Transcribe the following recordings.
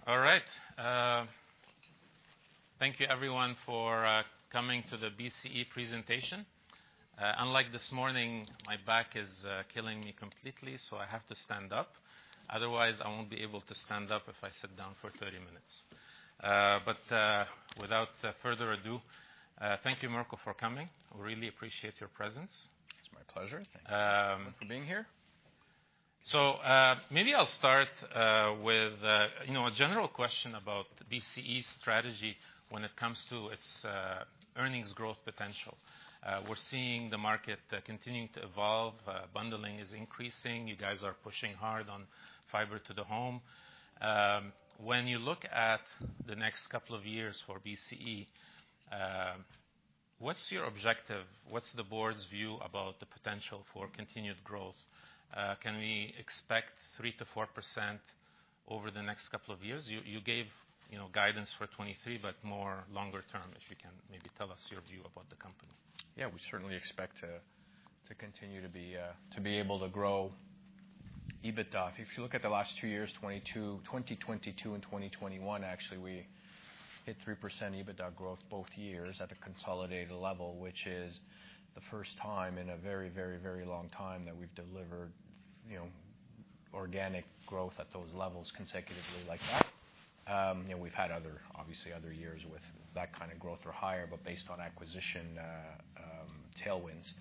All right. Thank you, everyone, for coming to the BCE presentation. Unlike this morning, my back is killing me completely, so I have to stand up. Otherwise, I won't be able to stand up if I sit down for 30 minutes. But without further ado, thank you, Mirko, for coming. We really appreciate your presence. It's my pleasure. Thank you for being here. So maybe I'll start with a general question about BCE's strategy when it comes to its earnings growth potential. We're seeing the market continuing to evolve. Bundling is increasing. You guys are pushing hard on fiber to the home. When you look at the next couple of years for BCE, what's your objective? What's the board's view about the potential for continued growth? Can we expect 3 to 4% over the next couple of years? You gave guidance for 23, but more longer term, if you can maybe tell us your view about the company. Yeah, we certainly expect to continue to be able to grow EBITDA. If you look at the last 2 years, 2022 and 2021, actually we hit 3% EBITDA growth both years at a consolidated level, which is the first time in a very, very, very long time that we've delivered, organic growth at those levels consecutively like that. We've had obviously other years with that kind of growth or higher, but based on acquisition tailwinds.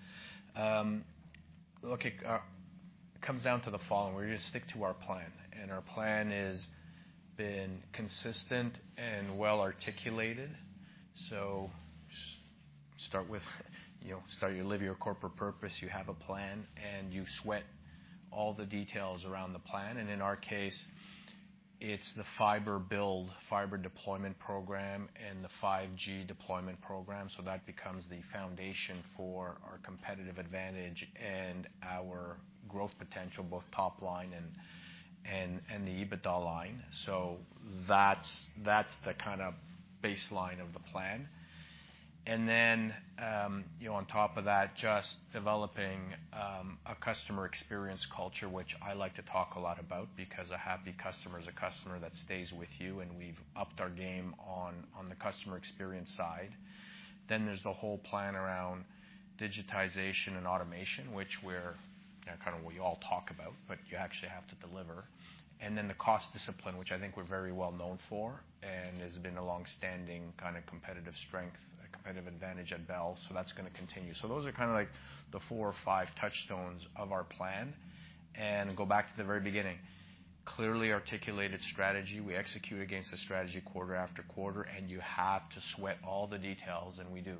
Look, it comes down to the following. We're going to stick to our plan, and our plan has been consistent and well articulated. So start with, you live your corporate purpose, you have a plan, and you sweat all the details around the plan. And in our case, it's the fiber deployment program and the 5G deployment program. So that becomes the foundation for our competitive advantage and our growth potential, both top line and the EBITDA line. So that's the kind of baseline of the plan. And then, on top of that, just developing a customer experience culture, which I like to talk a lot about, because a happy customer is a customer that stays with you, and we've upped our game on the customer experience side. Then there's the whole plan around digitization and automation, which we're kind of what you all talk about, but you actually have to deliver. And then the cost discipline, which I think we're very well known for and has been a long-standing kind of competitive strength, a competitive advantage at Bell. So that's going to continue. So those are kind of like the 4 or 5 touchstones of our plan. And go back to the very beginning. Clearly articulated strategy. We execute against the strategy quarter after quarter, and you have to sweat all the details, and we do.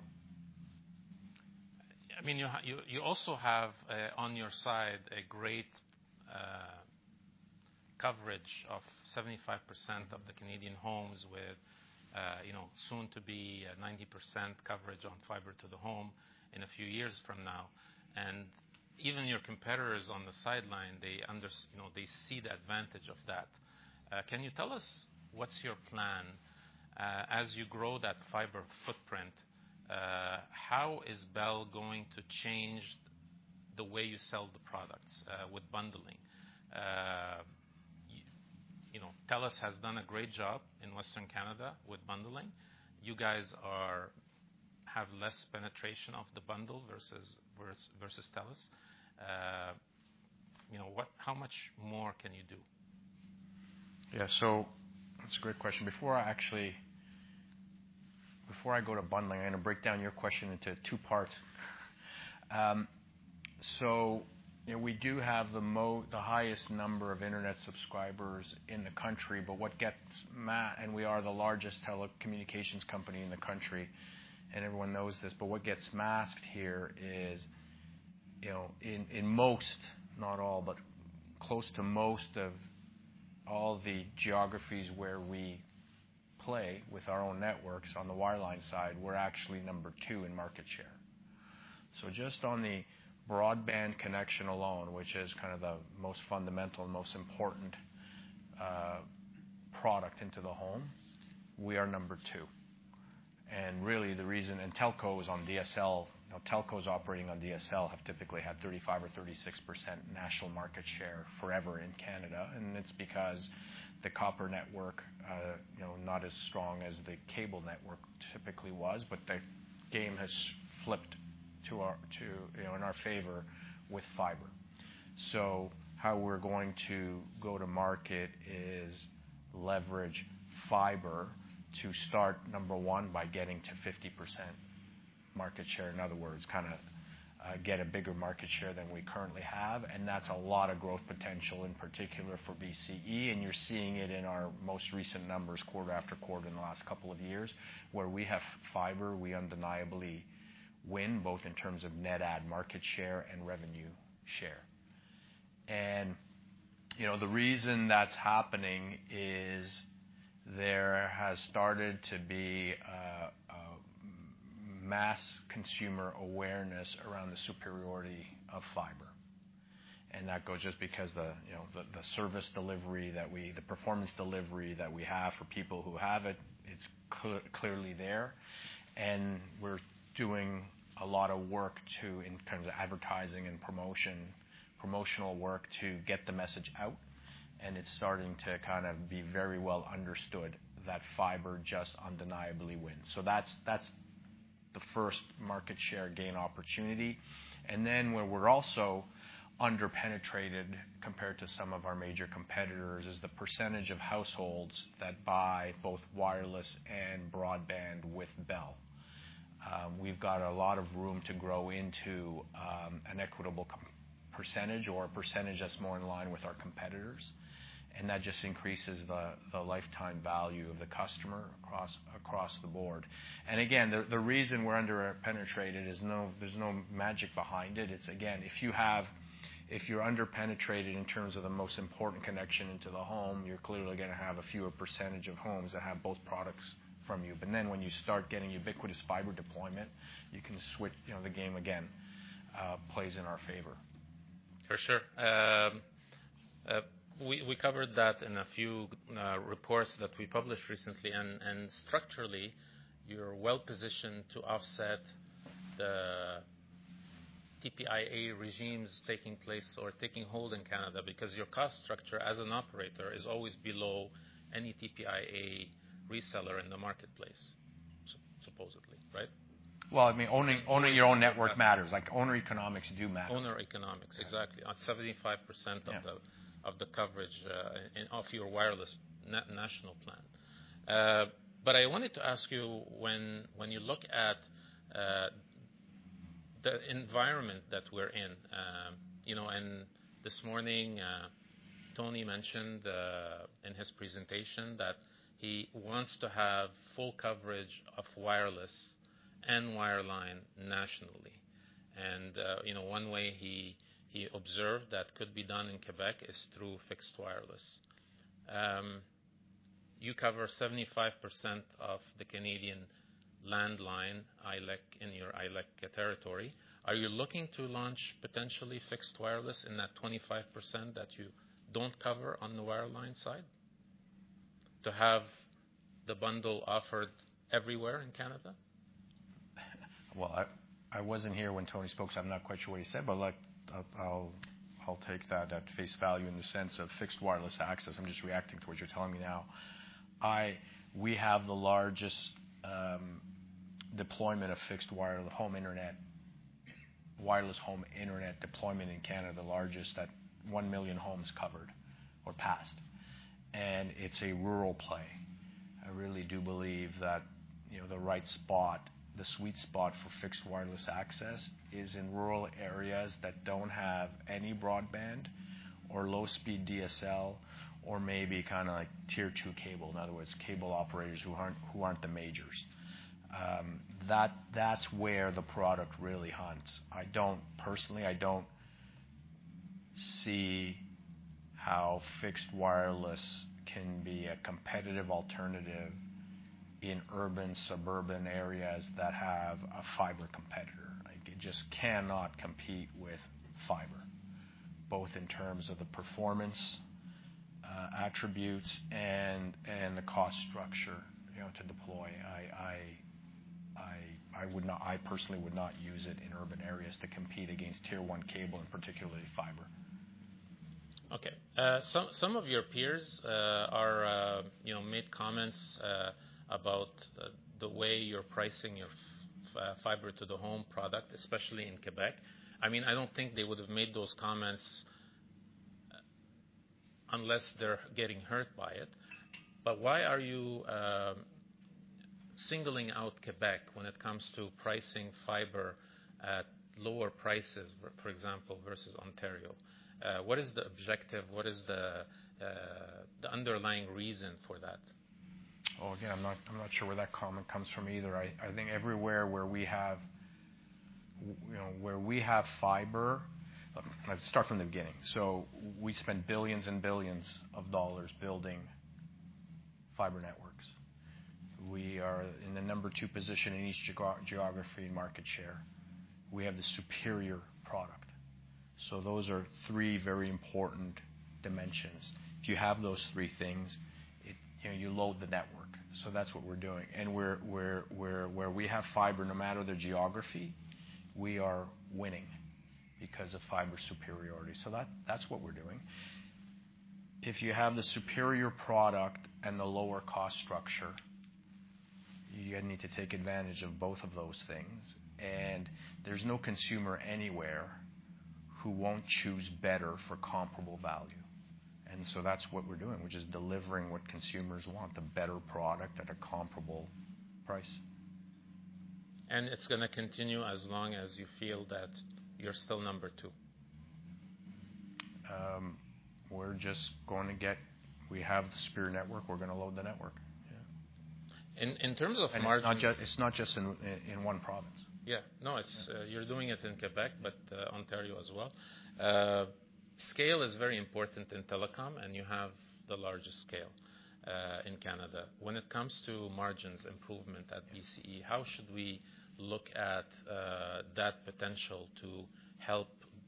I mean, you also have on your side a great coverage of 75% of the Canadian homes with, soon to be 90% coverage on fiber to the home in a few years from now. And even your competitors on the sideline, they see the advantage of that. Can you tell us what's your plan as you grow that fiber footprint? How is Bell going to change the way you sell the products with bundling? TELUS has done a great job in Western Canada with bundling. You guys have less penetration of the bundle versus TELUS. How much more can you do? Yeah, so that's a great question. Before I go to bundling, I'm going to break down your question into 2 parts. We do have the highest number of internet subscribers in the country, but and we are the largest telecommunications company in the country, and everyone knows this, but what gets masked here is, in most, not all, but close to most of all the geographies where we play with our own networks on the wireline side, we're actually number 2 in market share. So just on the broadband connection alone, which is kind of the most fundamental and most important product into the home, we are number 2. And really the reason, and telco is on DSL, telcos operating on DSL have typically had 35 or 36% national market share forever in Canada, and it's because the copper network, not as strong as the cable network typically was, but the game has flipped in our favor with fiber. So how we're going to go to market is leverage fiber to start, number one, by getting to 50% market share. In other words, kind of get a bigger market share than we currently have, and that's a lot of growth potential, in particular for BCE, and you're seeing it in our most recent numbers quarter after quarter in the last couple of years. Where we have fiber, we undeniably win, both in terms of net add market share and revenue share. And the reason that's happening is there has started to be mass consumer awareness around the superiority of fiber, and that goes just because the service delivery the performance delivery that we have for people who have it, it's clearly there, and we're doing a lot of work in terms of advertising and promotional work to get the message out, and it's starting to kind of be very well understood that fiber just undeniably wins. So that's the first market share gain opportunity. And then where we're also underpenetrated compared to some of our major competitors is the percentage of households that buy both wireless and broadband with Bell. We've got a lot of room to grow into an equitable percentage, or a percentage that's more in line with our competitors, and that just increases the lifetime value of the customer across the board. And again, the reason we're underpenetrated is there's no magic behind it. It's, again, if you're underpenetrated in terms of the most important connection into the home, you're clearly going to have a fewer percentage of homes that have both products from you. But then when you start getting ubiquitous fiber deployment, you can switch. The game again plays in our favor. For sure. We covered that in a few reports that we published recently, and structurally, you're well positioned to offset the TPIA regimes taking place or taking hold in Canada, because your cost structure as an operator is always below any TPIA reseller in the marketplace, supposedly, right? Well, I mean, owning your own network matters. Like, owner economics do matter. Owner economics, exactly. At 75% of the coverage of your wireless national plan. But I wanted to ask you, when you look at the environment that we're in, and this morning Tony mentioned in his presentation that he wants to have full coverage of wireless and wireline nationally. And, one way he observed that could be done in Quebec is through fixed wireless. You cover 75% of the Canadian landline ILEC in your ILEC territory. Are you looking to launch potentially fixed wireless in that 25% that you don't cover on the wireline side, to have the bundle offered everywhere in Canada? Well, I wasn't here when Tony spoke, so I'm not quite sure what he said, but I'll take that at face value in the sense of fixed wireless access. I'm just reacting to what you're telling me now. We have the largest deployment of fixed wireless home internet deployment in Canada, the largest at 1 million homes covered or passed. And it's a rural play. I really do believe that the right spot, the sweet spot for fixed wireless access is in rural areas that don't have any broadband or low-speed DSL, or maybe kind of like tier 2 cable. In other words, cable operators who aren't the majors. That's where the product really hunts. I don't see how fixed wireless can be a competitive alternative in urban, suburban areas that have a fiber competitor. Like, it just cannot compete with fiber, both in terms of the performance attributes and the cost structure to deploy. I personally would not use it in urban areas to compete against tier 1 cable and particularly fiber. Okay. Some of your peers are made comments about the way you're pricing your fiber to the home product, especially in Quebec. I mean, I don't think they would have made those comments unless they're getting hurt by it. But why are you singling out Quebec when it comes to pricing fiber at lower prices, for example, versus Ontario? What is the objective? What is the underlying reason for that? Well, again, I'm not sure where that comment comes from either. I think everywhere where we have fiber, let's start from the beginning. So we spend billions and billions of dollars building fiber networks. We are in the number 2 position in each geography in market share. We have the superior product. So those are 3 very important dimensions. If you have those 3 things, you load the network. So that's what we're doing. And where we have fiber, no matter the geography, we are winning because of fiber superiority. So that's what we're doing. If you have the superior product and the lower cost structure, you need to take advantage of both of those things. And there's no consumer anywhere who won't choose better for comparable value. And so that's what we're doing. We're just delivering what consumers want, the better product at a comparable price. And it's going to continue as long as you feel that you're still number 2. We're just going to we have the superior network, we're going to load the network. Yeah. In terms of margins... It's not just in one province. Yeah, no, you're doing it in Quebec, but Ontario as well. Scale is very important in telecom, and you have the largest scale in Canada. When it comes to margins improvement at BCE, how should we look at that potential to help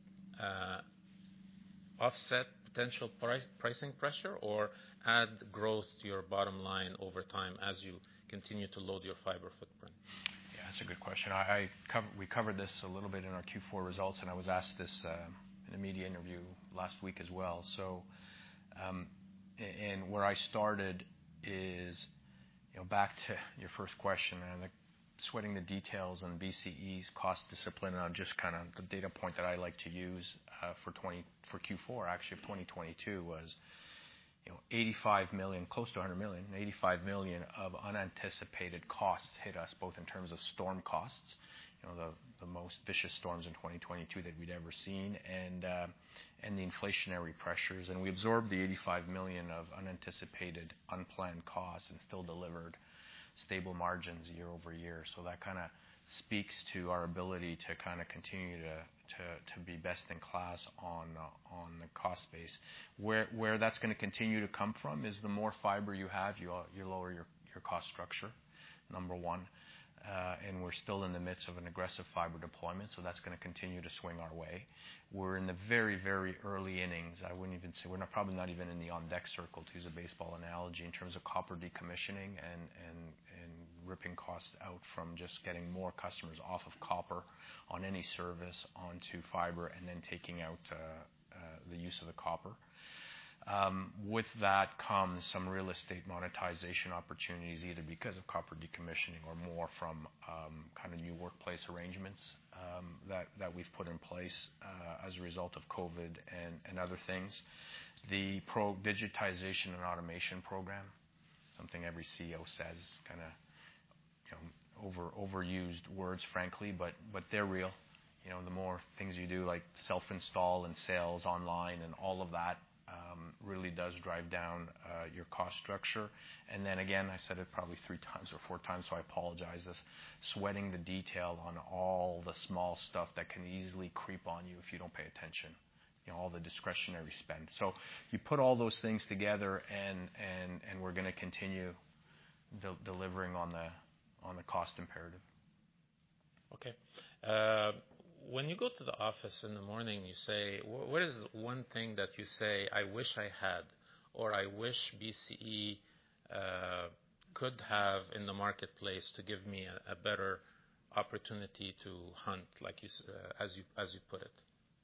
offset potential pricing pressure or add growth to your bottom line over time as you continue to load your fiber footprint? Yeah, that's a good question. We covered this a little bit in our Q4 results, and I was asked this in a media interview last week as well. So, and where I started is, back to your first question, and sweating the details on BCE's cost discipline, and just kind of the data point that I like to use for Q4 actually of 2022 was 85 million, close to 100 million, 85 million of unanticipated costs hit us, both in terms of storm costs, the most vicious storms in 2022 that we'd ever seen, and the inflationary pressures. And we absorbed the 85 million of unanticipated, unplanned costs and still delivered stable margins year over year. So that kind of speaks to our ability to kind of continue to be best in class on the cost base. Where that's going to continue to come from is the more fiber you have, you lower your cost structure, number one. And we're still in the midst of an aggressive fiber deployment, so that's going to continue to swing our way. We're in the very, very early innings. I wouldn't even say, probably not even in the on-deck circle, to use a baseball analogy, in terms of copper decommissioning and ripping costs out from just getting more customers off of copper on any service onto fiber and then taking out the use of the copper. With that comes some real estate monetization opportunities, either because of copper decommissioning or more from kind of new workplace arrangements that we've put in place as a result of COVID and other things. The digitization and automation program, something every CEO says, kind of overused words, frankly, but they're real. The more things you do, like self-install and sales online and all of that, really does drive down your cost structure. And then again, I said it probably 3 times or 4 times, so I apologize. This sweating the detail on all the small stuff that can easily creep on you if you don't pay attention. All the discretionary spend. So you put all those things together, and we're going to continue delivering on the cost imperative. Okay. When you go to the office in the morning, you say, what is one thing that you say, I wish I had, or I wish BCE could have in the marketplace to give me a better opportunity to hunt, like as you put it?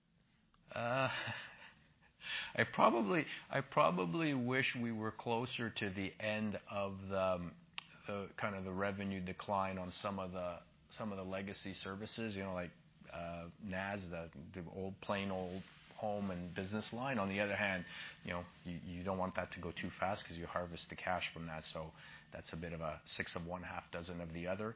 I probably wish we were closer to the end of the kind of the revenue decline on some of the legacy services, like NAS, the plain old home and business line. On the other hand, you don't want that to go too fast because you harvest the cash from that. So that's a bit of a 6 of one, half dozen of the other.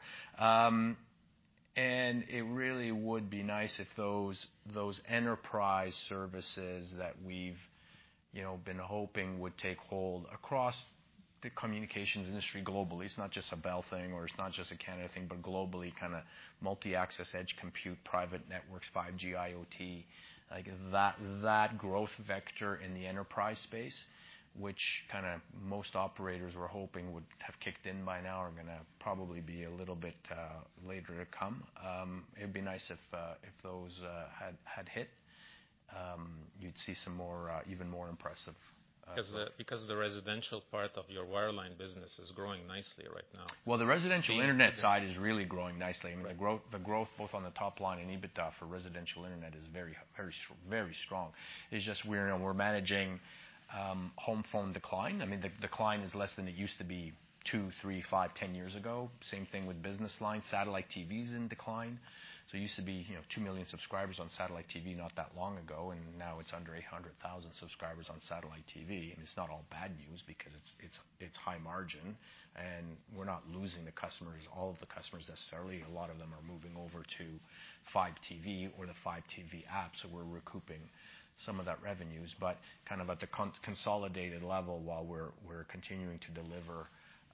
And it really would be nice if those enterprise services that we've been hoping would take hold across the communications industry globally. It's not just a Bell thing, or it's not just a Canada thing, but globally, kind of multi-access edge compute, private networks, 5G, IoT, like that growth vector in the enterprise space, which kind of most operators were hoping would have kicked in by now, are going to probably be a little bit later to come. It'd be nice if those had hit. You'd see some more, even more impressive. Because the residential part of your wireline business is growing nicely right now. Well, the residential internet side is really growing nicely. I mean, the growth both on the top line and EBITDA for residential internet is very, very, very strong. It's just we're managing home phone decline. I mean, the decline is less than it used to be 2, 3, 5, 10 years ago. Same thing with business lines. Satellite TV's in decline. So it used to be 2 million subscribers on satellite TV not that long ago, and now it's under 800,000 subscribers on satellite TV. And it's not all bad news because it's high margin, and we're not losing the customers, all of the customers necessarily. A lot of them are moving over to Fibe TV or the Fibe TV app, so we're recouping some of that revenues, but kind of at the consolidated level, while we're continuing to deliver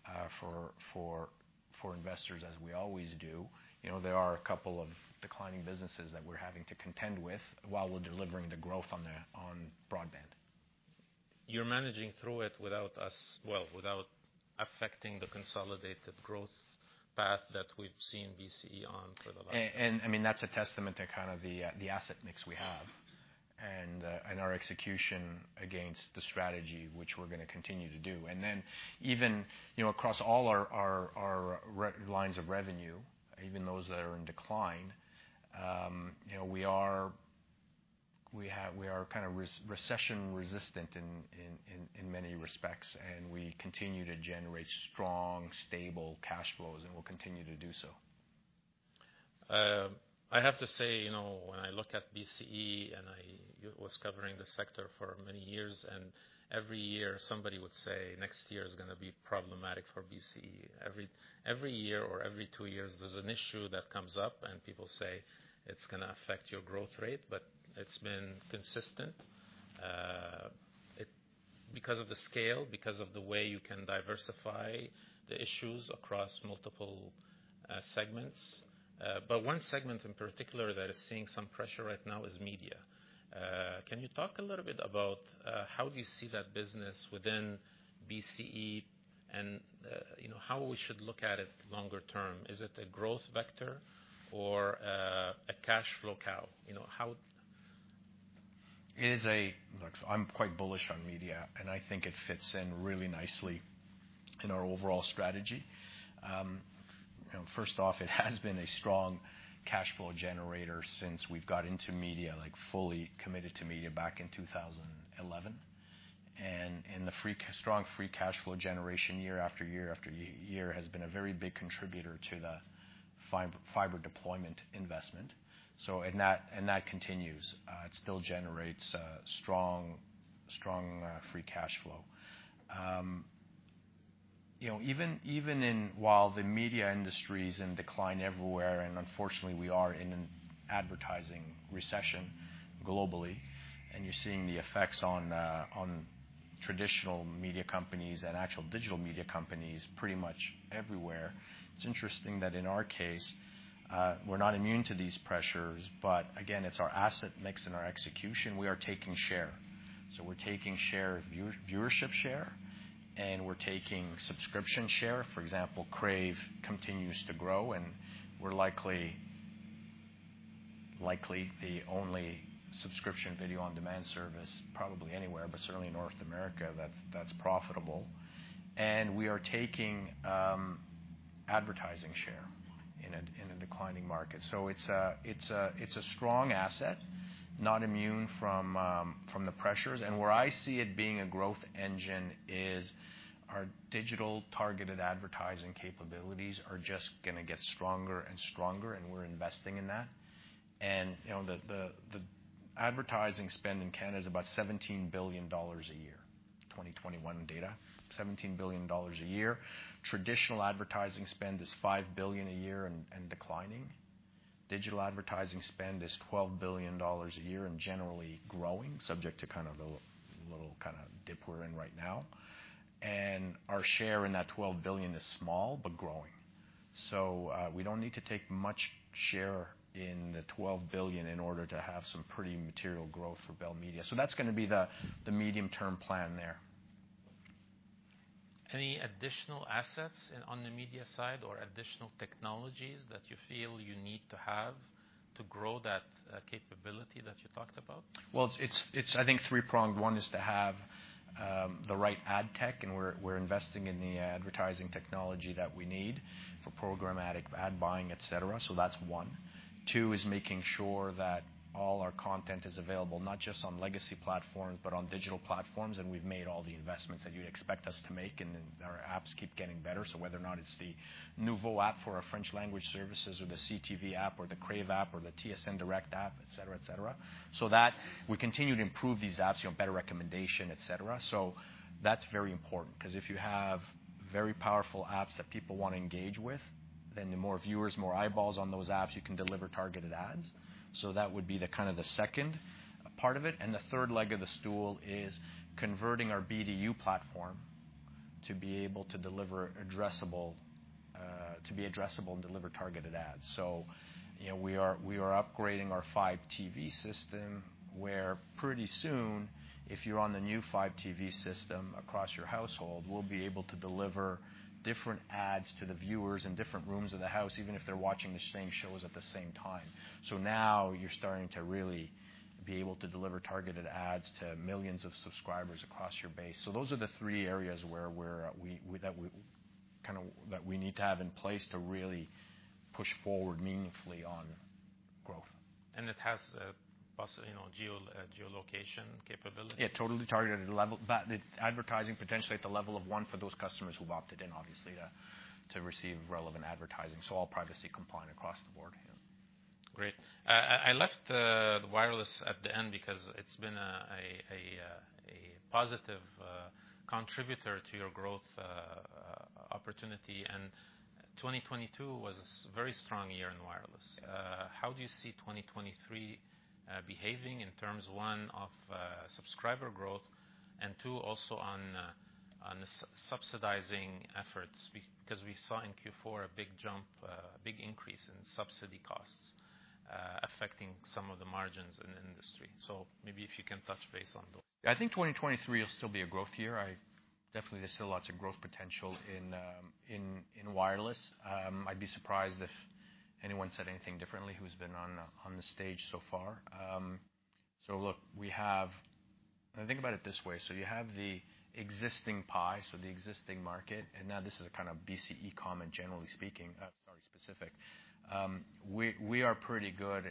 for investors as we always do. There are a couple of declining businesses that we're having to contend with while we're delivering the growth on broadband. You're managing through it without affecting the consolidated growth path that we've seen BCE on for the last. And I mean, that's a testament to kind of the asset mix we have. And our execution against the strategy, which we're going to continue to do. And then even, across all our lines of revenue, even those that are in decline, we are kind of recession resistant in many respects, and we continue to generate strong, stable cash flows, and we'll continue to do so. I have to say, when I look at BCE, and I was covering the sector for many years, and every year somebody would say next year is going to be problematic for BCE. Every year or every 2 years, there's an issue that comes up, and people say it's going to affect your growth rate, but it's been consistent. Because of the scale, because of the way you can diversify the issues across multiple segments. But one segment in particular that is seeing some pressure right now is media. Can you talk a little bit about how do you see that business within BCE, and how we should look at it longer term? Is it a growth vector or a cash flow cow? How? It is I'm quite bullish on media, and I think it fits in really nicely in our overall strategy. First off, it has been a strong cash flow generator since we've got into media, like fully committed to media back in 2011. And the strong free cash flow generation year after year after year has been a very big contributor to the fiber deployment investment. So and that continues. It still generates strong free cash flow. Even while the media industry is in decline everywhere, and unfortunately we are in an advertising recession globally, and you're seeing the effects on traditional media companies and actual digital media companies pretty much everywhere. It's interesting that in our case, we're not immune to these pressures, but again, it's our asset mix and our execution. We are taking share. So we're taking viewership share, and we're taking subscription share. For example, Crave continues to grow, and we're likely the only subscription video on demand service probably anywhere, but certainly in North America that's profitable. and we are taking advertising share in a declining market. So it's a strong asset, not immune from the pressures. And where I see it being a growth engine is our digital targeted advertising capabilities are just going to get stronger and stronger, and we're investing in that. And the advertising spend in Canada is about $17 billion a year, 2021 data, $17 billion a year. Traditional advertising spend is $5 billion a year and declining. Digital advertising spend is $12 billion a year and generally growing, subject to kind of the little kind of dip we're in right now. And our share in that $12 billion is small but growing. So we don't need to take much share in the $12 billion in order to have some pretty material growth for Bell Media. So that's going to be the medium-term plan there. Any additional assets on the media side or additional technologies that you feel you need to have to grow that capability that you talked about? Well, it's I think three-pronged. One is to have the right ad tech, and we're investing in the advertising technology that we need for programmatic ad buying, et cetera. So that's one. Two is making sure that all our content is available, not just on legacy platforms, but on digital platforms, and we've made all the investments that you'd expect us to make, and our apps keep getting better. So whether or not it's the Nouveau app for our French language services, or the CTV app, or the Crave app, or the TSN Direct app, et cetera, et cetera. So that we continue to improve these apps, better recommendation, et cetera. So that's very important, because if you have very powerful apps that people want to engage with, then the more viewers, more eyeballs on those apps, you can deliver targeted ads. So that would be the kind of the second part of it. And the third leg of the stool is converting our BDU platform to be able to deliver addressable and deliver targeted ads. So, we are upgrading our Fibe TV system, where pretty soon, if you're on the new Fibe TV system across your household, we'll be able to deliver different ads to the viewers in different rooms of the house, even if they're watching the same shows at the same time. So now you're starting to really be able to deliver targeted ads to millions of subscribers across your base. So those are the three areas where we need to have in place to really push forward meaningfully on growth. And it has geolocation capability? Yeah, totally targeted level. Advertising potentially at the level of one for those customers who've opted in, obviously, to receive relevant advertising. So all privacy compliant across the board. Yeah. Great. I left the wireless at the end because it's been a positive contributor to your growth opportunity, and 2022 was a very strong year in wireless. How do you see 2023 behaving in terms, one, of subscriber growth, and two, also on the subsidizing efforts, because we saw in Q4 a big jump, a big increase in subsidy costs affecting some of the margins in the industry. So maybe if you can touch base on those. I think 2023 will still be a growth year. There's still lots of growth potential in wireless. I'd be surprised if anyone said anything differently who's been on the stage so far. So look, I think about it this way. So you have the existing pie, so the existing market, and now this is a kind of BCE comment, generally speaking, specific. We are pretty good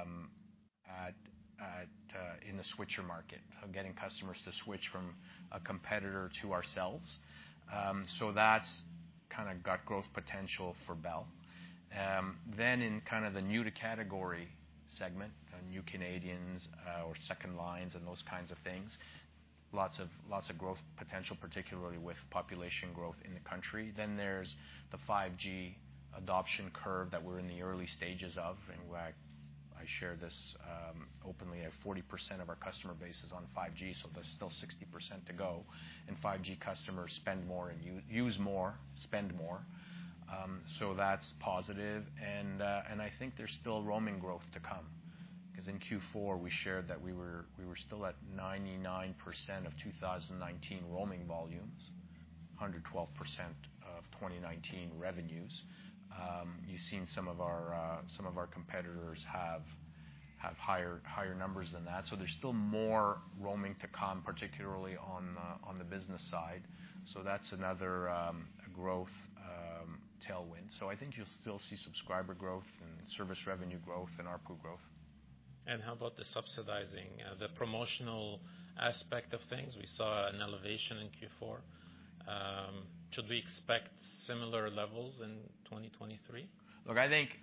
in the switcher market, so getting customers to switch from a competitor to ourselves. So that's kind of got growth potential for Bell. Then in kind of the new to category segment, new Canadians or second lines and those kinds of things, lots of growth potential, particularly with population growth in the country. Then there's the 5G adoption curve that we're in the early stages of, and I share this openly. 40% of our customer base is on 5G, so there's still 60% to go. And 5G customers spend more and use more, spend more. So that's positive. And I think there's still roaming growth to come, because in Q4 we shared that we were still at 99% of 2019 roaming volumes, 112% of 2019 revenues. You've seen some of our competitors have higher numbers than that. So there's still more roaming to come, particularly on the business side. So that's another growth tailwind. So I think you'll still see subscriber growth and service revenue growth and ARPU growth. And how about the subsidizing, the promotional aspect of things? We saw an elevation in Q4. Should we expect similar levels in 2023? Look, I think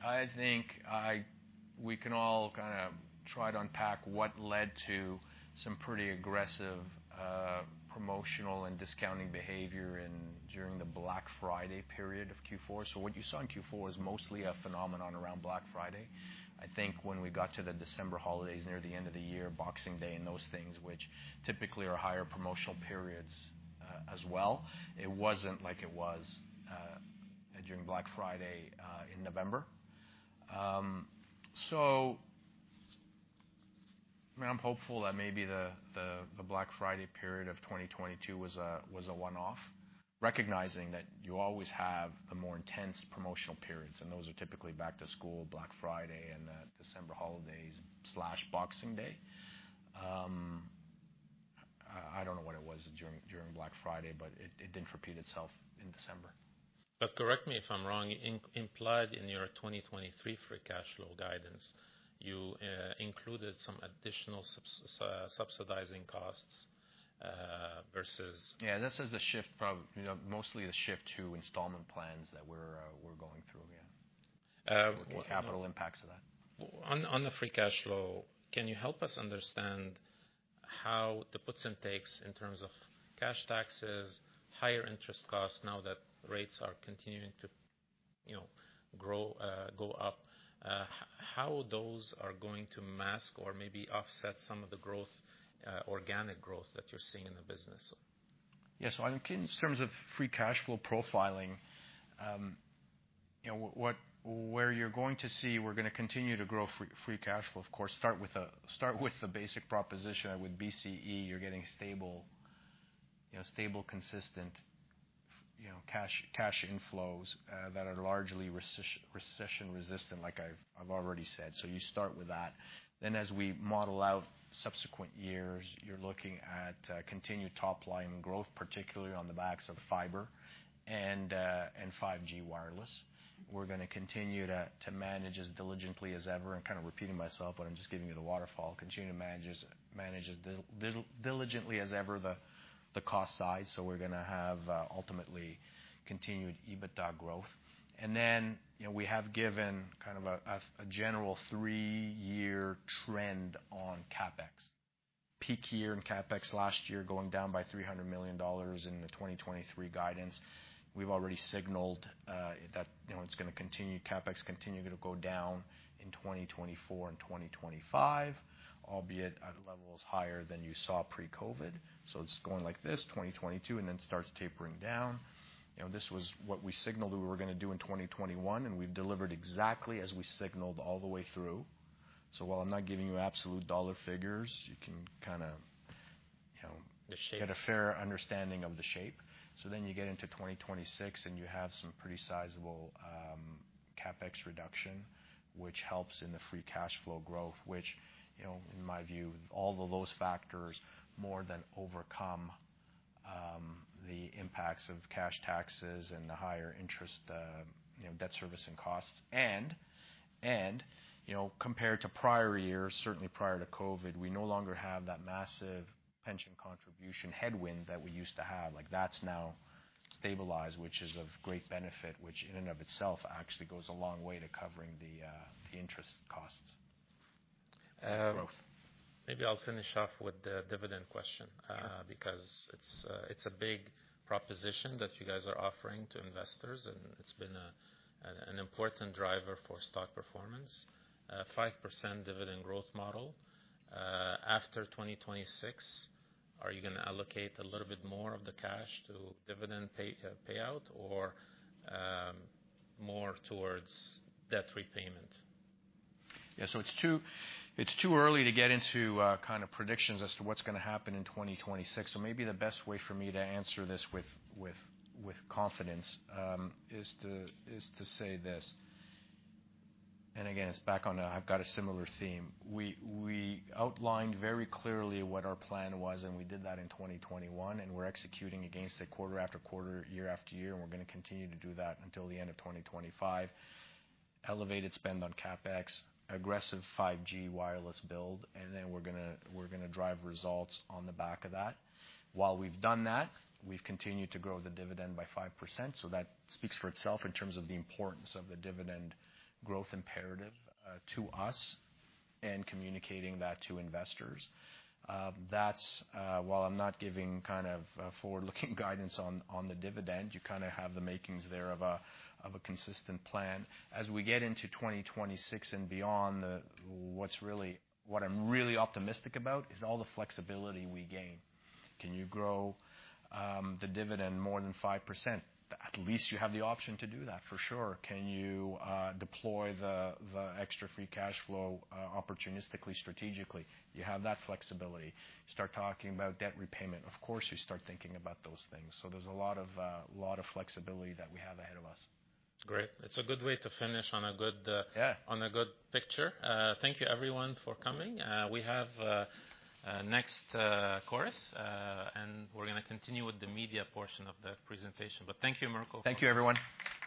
we can all kind of try to unpack what led to some pretty aggressive promotional and discounting behavior during the Black Friday period of Q4. So what you saw in Q4 was mostly a phenomenon around Black Friday. I think when we got to the December holidays near the end of the year, Boxing Day and those things, which typically are higher promotional periods as well, it wasn't like it was during Black Friday in November. So I mean, I'm hopeful that maybe the Black Friday period of 2022 was a one-off, recognizing that you always have the more intense promotional periods, and those are typically back to school, Black Friday, and the December holidays / Boxing Day. I don't know what it was during Black Friday, but it didn't repeat itself in December. But correct me if I'm wrong, implied in your 2023 free cash flow guidance, you included some additional subsidizing costs versus... Yeah, this is the shift, mostly the shift to installment plans that we're going through, yeah. Capital impacts of that. On the free cash flow, can you help us understand how the puts and takes in terms of cash taxes, higher interest costs now that rates are continuing to, go up, how those are going to mask or maybe offset some of the growth, organic growth that you're seeing in the business? Yeah, so I think in terms of free cash flow profiling, where you're going to see we're going to continue to grow free cash flow. Of course, start with the basic proposition that with BCE you're getting stable, consistent, cash inflows that are largely recession resistant, like I've already said. So you start with that. Then as we model out subsequent years, you're looking at continued top line growth, particularly on the backs of fiber and 5G wireless. We're going to continue to manage as diligently as ever, and kind of repeating myself, but I'm just giving you the waterfall. Continue to manage as diligently as ever the cost side. So we're going to have ultimately continued EBITDA growth. And then we have given kind of a general 3-year trend on CapEx. Peak year in CapEx last year going down by $300 million in the 2023 guidance. We've already signaled that it's going to continue, CapEx continue to go down in 2024 and 2025, albeit at levels higher than you saw pre-COVID. So it's going like this, 2022, and then starts tapering down. This was what we signaled we were going to do in 2021, and we've delivered exactly as we signaled all the way through. So while I'm not giving you absolute dollar figures, you can kind of, get a fair understanding of the shape. So then you get into 2026 and you have some pretty sizable CapEx reduction, which helps in the free cash flow growth, which, in my view, all of those factors more than overcome the impacts of cash taxes and the higher interest, debt servicing costs. And compared to prior years, certainly prior to COVID, we no longer have that massive pension contribution headwind that we used to have. Like that's now stabilized, which is of great benefit, which in and of itself actually goes a long way to covering the interest costs. Growth. Maybe I'll finish off with the dividend question, because it's a big proposition that you guys are offering to investors, and it's been an important driver for stock performance. 5% dividend growth model. After 2026, are you going to allocate a little bit more of the cash to dividend payout, or more towards debt repayment? Yeah, so it's too early to get into kind of predictions as to what's going to happen in 2026. So maybe the best way for me to answer this with confidence is to say this. and again, it's back on, I've got a similar theme. We outlined very clearly what our plan was, and we did that in 2021, and we're executing against it quarter after quarter, year after year, and we're going to continue to do that until the end of 2025. Elevated spend on CapEx, aggressive 5G wireless build, and then we're gonna drive results on the back of that. While we've done that, we've continued to grow the dividend by 5%, so that speaks for itself in terms of the importance of the dividend growth imperative to us and communicating that to investors. That's while I'm not giving kind of forward-looking guidance on the dividend, you kind of have the makings there of a consistent plan. As we get into 2026 and beyond, what I'm really optimistic about is all the flexibility we gain. Can you grow the dividend more than 5%? At least you have the option to do that, for sure. Can you deploy the extra free cash flow opportunistically, strategically? You have that flexibility. Start talking about debt repayment. Of course, you start thinking about those things. So there's a lot of flexibility that we have ahead of us. Great. It's a good way to finish on a good on a good picture. Thank you, everyone, for coming. We have next chorus, and we're going to continue with the media portion of the presentation. But thank you, Mirko. Thank you, everyone.